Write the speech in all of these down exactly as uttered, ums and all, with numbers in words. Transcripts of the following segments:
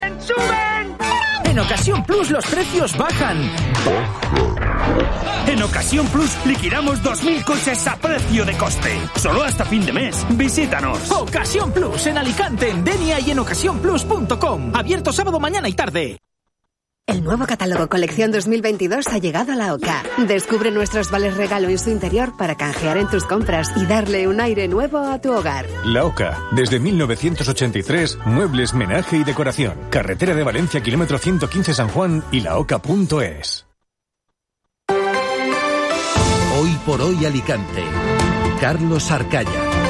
¡Suben! En Ocasión Plus los precios bajan. En Ocasión Plus liquidamos dos mil coches a precio de coste. Solo hasta fin de mes. Visítanos. Ocasión Plus en Alicante, en Denia y en ocasión plus punto com. Abierto sábado, mañana y tarde. El nuevo catálogo Colección dos mil veintidós ha llegado a la OCA. Descubre nuestros vales regalo en su interior para canjear en tus compras y darle un aire nuevo a tu hogar. La OCA, desde mil novecientos ochenta y tres, muebles, menaje y decoración. Carretera de Valencia, kilómetro ciento quince San Juan y laoca punto es. Hoy por hoy Alicante. Carlos Arcaya.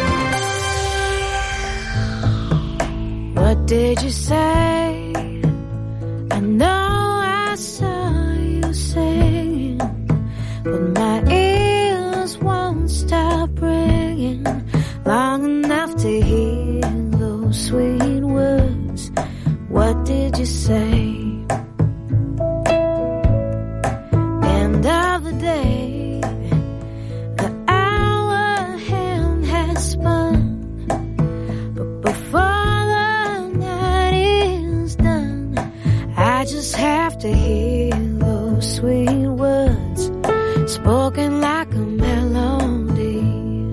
What did you say? I know I saw you singing, but my ears won't stop ringing long enough to hear those sweet words. What did you say? End of the day, the hour hand has spun, but before the night is done, I just have to hear those sweet words spoken like a melody.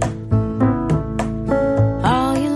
All you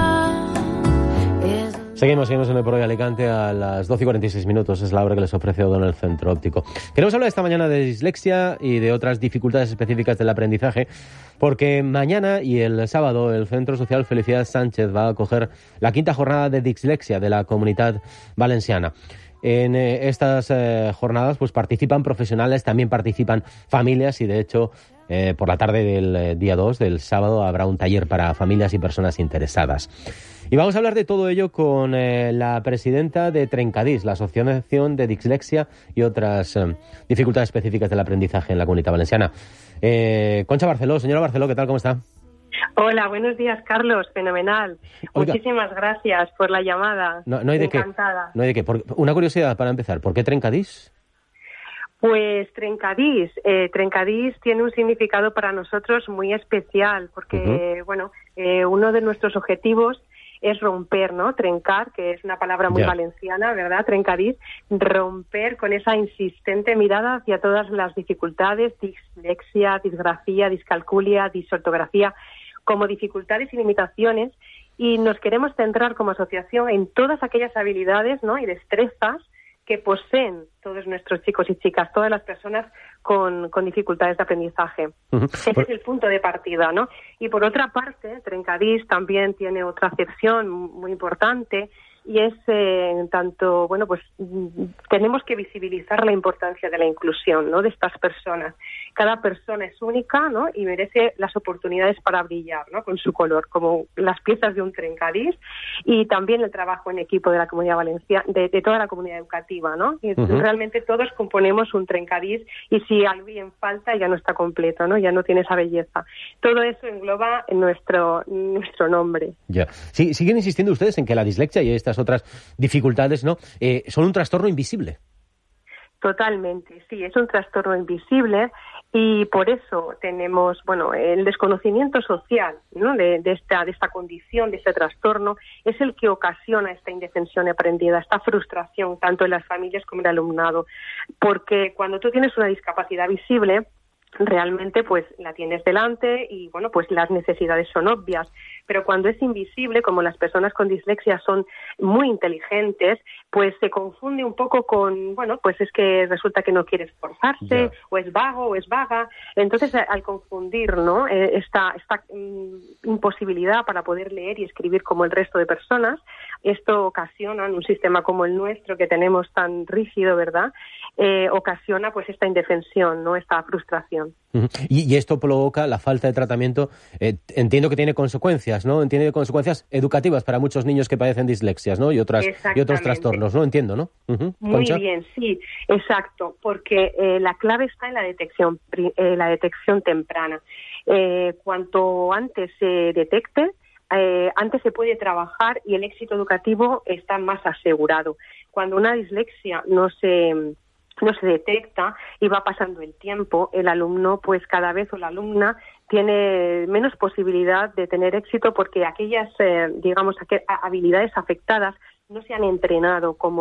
love is... Seguimos, seguimos en el Por Hoy Alicante a las doce y cuarenta y seis minutos, es la hora que les ofrece O'Donnell Centro Óptico. Queremos hablar esta mañana de dislexia y de otras dificultades específicas del aprendizaje, porque mañana y el sábado el Centro Social Felicidad Sánchez va a acoger la quinta jornada de dislexia de la Comunitat Valenciana. En eh, estas eh, jornadas pues participan profesionales, también participan familias y de hecho eh, por la tarde del eh, día dos del sábado habrá un taller para familias y personas interesadas. Y vamos a hablar de todo ello con eh, la presidenta de Trencadís, la Asociación de Dislexia y otras eh, dificultades específicas del aprendizaje en la Comunitat Valenciana. Eh, Concha Barceló, señora Barceló, ¿qué tal? ¿Cómo está? Hola, buenos días, Carlos. Fenomenal. Oiga, muchísimas gracias por la llamada. No, no hay de Encantada. qué. No hay de qué. Por, una curiosidad para empezar. ¿Por qué Trencadís? Pues Trencadís. Eh, Trencadís tiene un significado para nosotros muy especial porque, uh-huh. bueno, eh, uno de nuestros objetivos es romper, ¿no? Trencar, que es una palabra muy yeah. valenciana, ¿verdad? Trencadís, romper con esa insistente mirada hacia todas las dificultades, dislexia, disgrafía, discalculia, disortografía, como dificultades y limitaciones, y nos queremos centrar como asociación en todas aquellas habilidades, ¿no? y destrezas que poseen todos nuestros chicos y chicas, todas las personas con, con dificultades de aprendizaje. Uh-huh. Ese por... es el punto de partida, ¿no? Y por otra parte, Trencadís también tiene otra acepción muy importante, y es eh, en tanto, bueno, pues tenemos que visibilizar la importancia de la inclusión, ¿no? de estas personas. Cada persona es única, ¿no? y merece las oportunidades para brillar, ¿no? con su color, como las piezas de un Trencadís, y también el trabajo en equipo de la Comunidad Valenciana, de, de toda la comunidad educativa, ¿no? Y uh-huh. realmente todos componemos un Trencadís, y si alguien falta ya no está completo, ¿no? ya no tiene esa belleza. Todo eso engloba nuestro nuestro nombre. Ya. Sí, siguen insistiendo ustedes en que la dislexia y estas otras dificultades, ¿no? Eh, son un trastorno invisible. Totalmente, sí, es un trastorno invisible, y por eso tenemos, bueno, el desconocimiento social, ¿no? de, de esta de esta condición, de este trastorno, es el que ocasiona esta indefensión aprendida, esta frustración tanto en las familias como en el alumnado, porque cuando tú tienes una discapacidad visible, realmente pues la tienes delante y bueno, pues las necesidades son obvias, pero cuando es invisible, como las personas con dislexia son muy inteligentes, pues se confunde un poco con, bueno, pues es que resulta que no quiere esforzarse, yeah. o es vago o es vaga. Entonces, al confundir, ¿no? esta, esta imposibilidad para poder leer y escribir como el resto de personas, esto ocasiona en un sistema como el nuestro, que tenemos tan rígido, ¿verdad?, eh, ocasiona pues esta indefensión, ¿no?, esta frustración. Uh-huh. Y, y esto provoca la falta de tratamiento, eh, entiendo que tiene consecuencias, ¿no? Tiene consecuencias educativas para muchos niños que padecen dislexias, ¿no? Y otras y otros trastornos, ¿no? Entiendo, ¿no? Uh-huh. Muy ¿Concha? bien, sí, exacto, porque eh, la clave está en la detección, eh, la detección temprana. Eh, cuanto antes se detecte, eh, antes se puede trabajar y el éxito educativo está más asegurado. Cuando una dislexia no se no se detecta y va pasando el tiempo, el alumno, pues cada vez, o la alumna, tiene menos posibilidad de tener éxito, porque aquellas, eh, digamos, aqu- habilidades afectadas no se han entrenado como